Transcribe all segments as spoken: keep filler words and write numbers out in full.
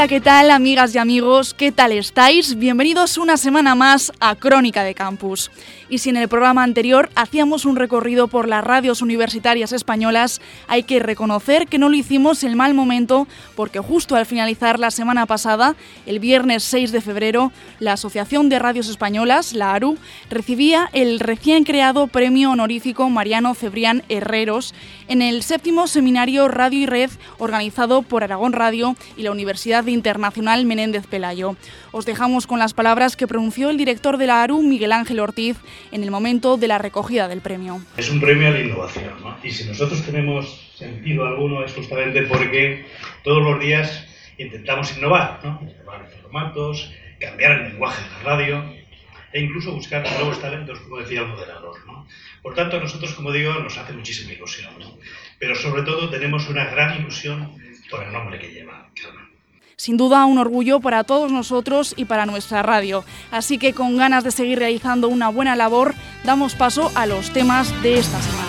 Hola, ¿qué tal, amigas y amigos? ¿Qué tal estáis? Bienvenidos una semana más a Crónica de Campus. Y si en el programa anterior hacíamos un recorrido por las radios universitarias españolas, hay que reconocer que no lo hicimos en mal momento, porque justo al finalizar la semana pasada, el viernes seis de febrero, la Asociación de Radios Españolas, la ARU, recibía el recién creado premio honorífico Mariano Cebrián Herreros en el séptimo seminario Radio y Red organizado por Aragón Radio y la Universidad Internacional Menéndez Pelayo. Os dejamos con las palabras que pronunció el director de la ARU, Miguel Ángel Ortiz, en el momento de la recogida del premio. Es un premio a la innovación, ¿no? Y si nosotros tenemos sentido alguno es justamente porque todos los días intentamos innovar, ¿no? Innovar formatos, cambiar el lenguaje de la radio e incluso buscar nuevos talentos, como decía el moderador, ¿no? Por tanto, a nosotros, como digo, nos hace muchísima ilusión, ¿no? Pero sobre todo tenemos una gran ilusión por el nombre que lleva, Carmen. Sin duda un orgullo para todos nosotros y para nuestra radio. Así que con ganas de seguir realizando una buena labor, damos paso a los temas de esta semana.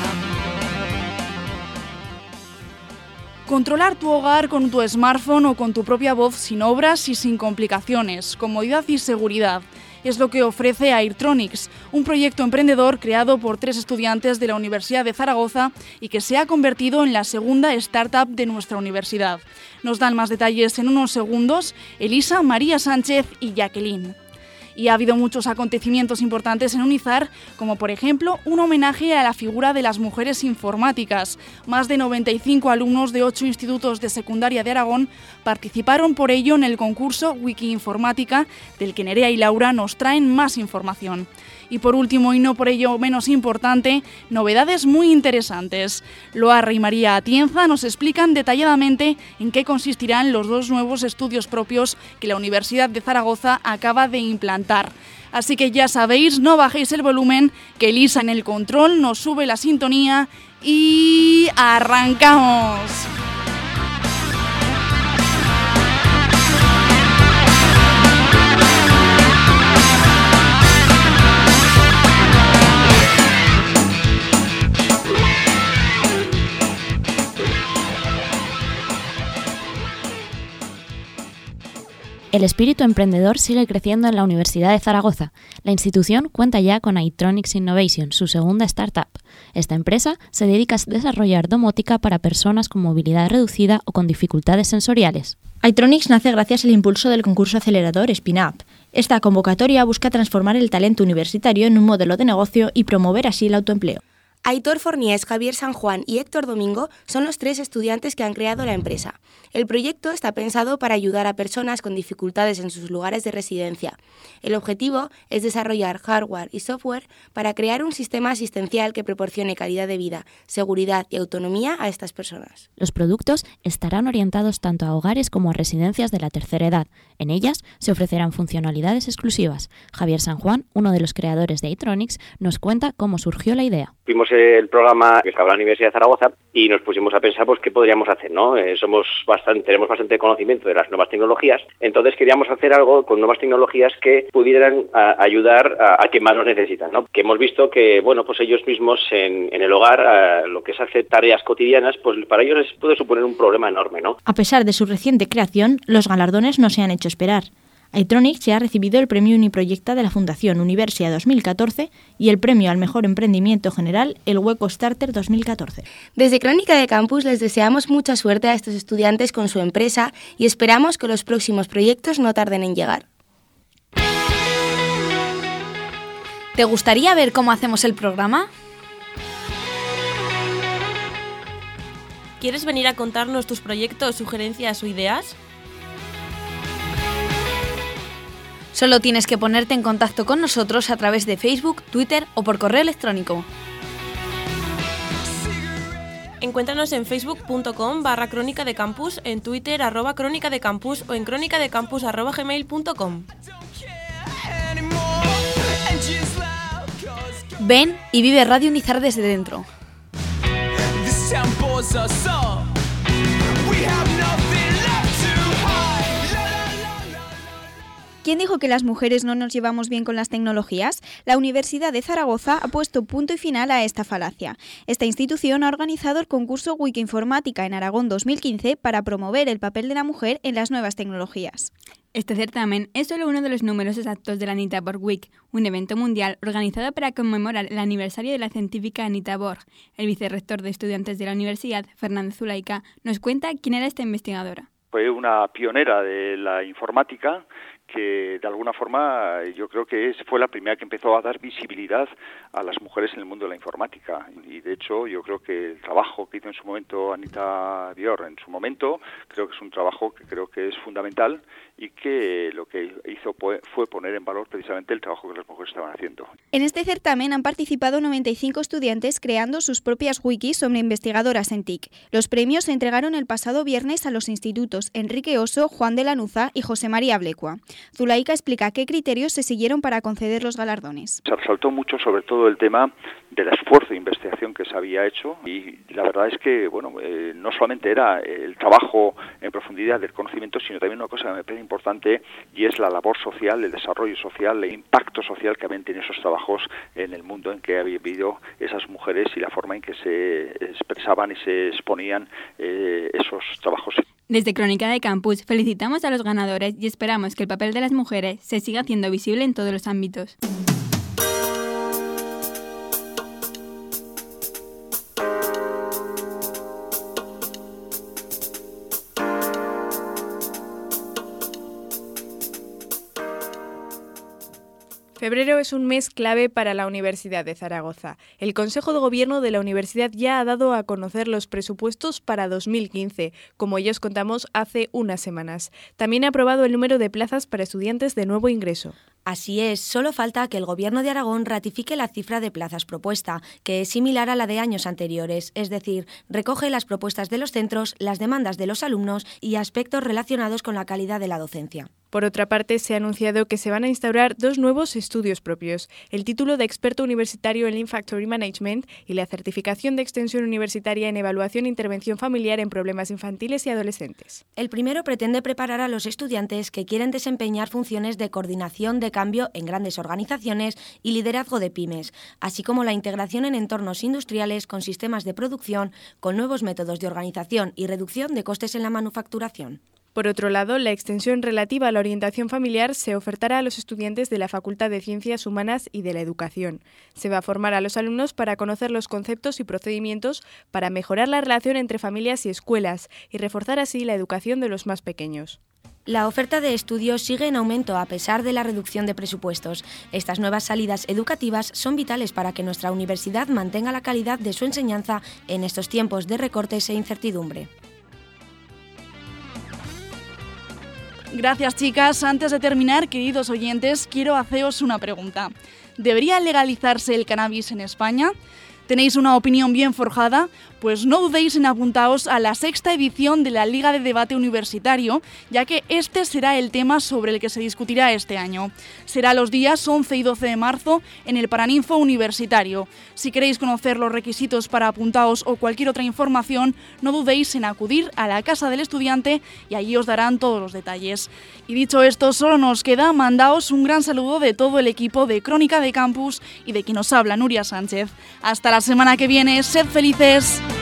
Controlar tu hogar con tu smartphone o con tu propia voz sin obras y sin complicaciones, comodidad y seguridad. Es lo que ofrece Airtronics, un proyecto emprendedor creado por tres estudiantes de la Universidad de Zaragoza y que se ha convertido en la segunda startup de nuestra universidad. Nos dan más detalles en unos segundos Elisa, María Sánchez y Jacqueline. Y ha habido muchos acontecimientos importantes en Unizar, como por ejemplo un homenaje a la figura de las mujeres informáticas. Más de noventa y cinco alumnos de ocho institutos de secundaria de Aragón participaron por ello en el concurso Wiki Informática, del que Nerea y Laura nos traen más información. Y por último, y no por ello menos importante, novedades muy interesantes. Loarre y María Atienza nos explican detalladamente en qué consistirán los dos nuevos estudios propios que la Universidad de Zaragoza acaba de implantar. Así que ya sabéis, no bajéis el volumen, que Elisa en el control nos sube la sintonía y ¡arrancamos! El espíritu emprendedor sigue creciendo en la Universidad de Zaragoza. La institución cuenta ya con Airtronics Innovation, su segunda startup. Esta empresa se dedica a desarrollar domótica para personas con movilidad reducida o con dificultades sensoriales. Airtronics nace gracias al impulso del concurso acelerador Spin-Up. Esta convocatoria busca transformar el talento universitario en un modelo de negocio y promover así el autoempleo. Aitor Forniés, Javier San Juan y Héctor Domingo son los tres estudiantes que han creado la empresa. El proyecto está pensado para ayudar a personas con dificultades en sus lugares de residencia. El objetivo es desarrollar hardware y software para crear un sistema asistencial que proporcione calidad de vida, seguridad y autonomía a estas personas. Los productos estarán orientados tanto a hogares como a residencias de la tercera edad. En ellas se ofrecerán funcionalidades exclusivas. Javier San Juan, uno de los creadores de Airtronics, nos cuenta cómo surgió la idea. Vimos el programa que estaba en la Universidad de Zaragoza y nos pusimos a pensar pues qué podríamos hacer, ¿no? Eh, somos bastante, tenemos bastante conocimiento de las nuevas tecnologías, entonces queríamos hacer algo con nuevas tecnologías que pudieran a, ayudar a, a quien más nos necesitan, ¿no? Que hemos visto que, bueno, pues ellos mismos en, en el hogar, a, lo que es hacer tareas cotidianas, pues para ellos les puede suponer un problema enorme, ¿no? A pesar de su reciente creación, los galardones no se han hecho esperar. Airtronics ya ha recibido el premio Uniproyecta de la Fundación Universia dos mil catorce y el premio al mejor emprendimiento general, el Hueco Starter dos mil catorce. Desde Crónica de Campus les deseamos mucha suerte a estos estudiantes con su empresa y esperamos que los próximos proyectos no tarden en llegar. ¿Te gustaría ver cómo hacemos el programa? ¿Quieres venir a contarnos tus proyectos, sugerencias o ideas? Solo tienes que ponerte en contacto con nosotros a través de Facebook, Twitter o por correo electrónico. Encuéntranos en facebook.com barra crónica de campus, en Twitter arroba crónica de campus o en crónicadecampus arroba gmail punto com. Ven y vive Radio Unizar desde dentro. ¿Quién dijo que las mujeres no nos llevamos bien con las tecnologías? La Universidad de Zaragoza ha puesto punto y final a esta falacia. Esta institución ha organizado el concurso Wikiinformática en Aragón dos mil quince para promover el papel de la mujer en las nuevas tecnologías. Este certamen es solo uno de los números exactos de la Anita Borg Week, un evento mundial organizado para conmemorar el aniversario de la científica Anita Borg. El vicerrector de estudiantes de la universidad, Fernando Zulaika, nos cuenta quién era esta investigadora. Fue una pionera de la informática que de alguna forma yo creo que es, fue la primera que empezó a dar visibilidad a las mujeres en el mundo de la informática. Y de hecho yo creo que el trabajo que hizo en su momento Anita Borg en su momento, creo que es un trabajo que creo que es fundamental y que lo que hizo fue, fue poner en valor precisamente el trabajo que las mujeres estaban haciendo. En este certamen han participado noventa y cinco estudiantes creando sus propias wikis sobre investigadoras en T I C. Los premios se entregaron el pasado viernes a los institutos Enrique Oso, Juan de Lanuza y José María Blecua. Zulaika explica qué criterios se siguieron para conceder los galardones. Se resaltó mucho sobre todo el tema del esfuerzo de investigación que se había hecho y la verdad es que bueno eh, no solamente era el trabajo en profundidad del conocimiento, sino también una cosa que me parece importante y es la labor social, el desarrollo social, el impacto social que habían tenido esos trabajos en el mundo en que habían vivido esas mujeres y la forma en que se expresaban y se exponían eh, esos trabajos. Desde Crónica de Campus felicitamos a los ganadores y esperamos que el papel de las mujeres se siga haciendo visible en todos los ámbitos. Febrero es un mes clave para la Universidad de Zaragoza. El Consejo de Gobierno de la Universidad ya ha dado a conocer los presupuestos para dos mil quince, como ya os contamos hace unas semanas. También ha aprobado el número de plazas para estudiantes de nuevo ingreso. Así es, solo falta que el Gobierno de Aragón ratifique la cifra de plazas propuesta, que es similar a la de años anteriores, es decir, recoge las propuestas de los centros, las demandas de los alumnos y aspectos relacionados con la calidad de la docencia. Por otra parte, se ha anunciado que se van a instaurar dos nuevos estudios propios, el título de experto universitario en Lean Factory Management y la certificación de extensión universitaria en evaluación e intervención familiar en problemas infantiles y adolescentes. El primero pretende preparar a los estudiantes que quieren desempeñar funciones de coordinación de cambio en grandes organizaciones y liderazgo de pymes, así como la integración en entornos industriales con sistemas de producción, con nuevos métodos de organización y reducción de costes en la manufacturación. Por otro lado, la extensión relativa a la orientación familiar se ofertará a los estudiantes de la Facultad de Ciencias Humanas y de la Educación. Se va a formar a los alumnos para conocer los conceptos y procedimientos para mejorar la relación entre familias y escuelas y reforzar así la educación de los más pequeños. La oferta de estudios sigue en aumento a pesar de la reducción de presupuestos. Estas nuevas salidas educativas son vitales para que nuestra universidad mantenga la calidad de su enseñanza en estos tiempos de recortes e incertidumbre. Gracias, chicas. Antes de terminar, queridos oyentes, quiero haceros una pregunta. ¿Debería legalizarse el cannabis en España? ¿Tenéis una opinión bien forjada? Pues no dudéis en apuntaros a la sexta edición de la Liga de Debate Universitario, ya que este será el tema sobre el que se discutirá este año. Será los días once y doce de marzo en el Paraninfo Universitario. Si queréis conocer los requisitos para apuntaros o cualquier otra información, no dudéis en acudir a la Casa del Estudiante y allí os darán todos los detalles. Y dicho esto, solo nos queda mandaos un gran saludo de todo el equipo de Crónica de Campus y de quien os habla, Nuria Sánchez. Hasta la semana que viene, sed felices.